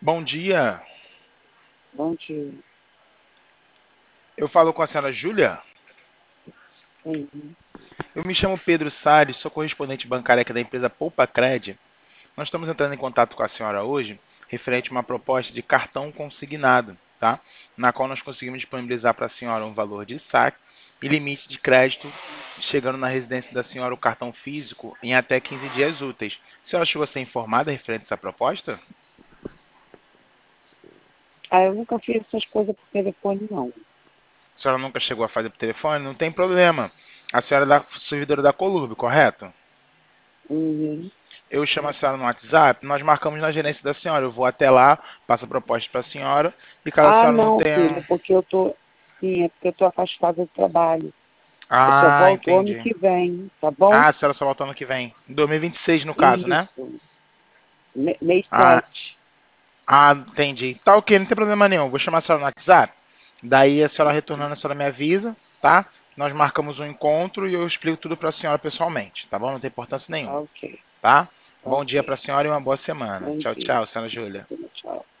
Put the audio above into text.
Bom dia, Bom dia. eu falo com a senhora Júlia. Sim. Eu me chamo Pedro Salles, sou correspondente bancário aqui da empresa Poupa Cred. Nós estamos entrando em contato com a senhora hoje, referente a uma proposta de cartão consignado, tá? Na qual nós conseguimos disponibilizar para a senhora um valor de saque e limite de crédito, chegando na residência da senhora o cartão físico em até 15 dias úteis. A senhora chegou a ser informada referente a essa proposta? Ah, eu nunca fiz essas coisas por telefone, não. A senhora nunca chegou a fazer por telefone? Não tem problema. A senhora é da servidora da Colurb, correto? Uhum. Eu chamo a senhora no WhatsApp, nós marcamos na gerência da senhora. Eu vou até lá, passo a proposta para a senhora, e caso a Ah, senhora não não, filho, tenha. porque eu tô. Sim, é porque eu tô afastada do trabalho. Eu só Ah, volto o ano entendi. que vem, tá bom? Ah, a senhora só volta ano que vem. Em 2026, no caso, né? Isso. Mês Ah, 7. entendi. Tá ok, não tem problema nenhum. Vou chamar a senhora no WhatsApp. Daí a senhora retornando, a senhora me avisa, tá? Nós marcamos um encontro e eu explico tudo para a senhora pessoalmente, tá bom? Não tem importância nenhuma, Ok, tá? Bom ok. dia para a senhora e uma boa semana. Bom Tchau, dia. tchau, senhora Júlia. Tchau.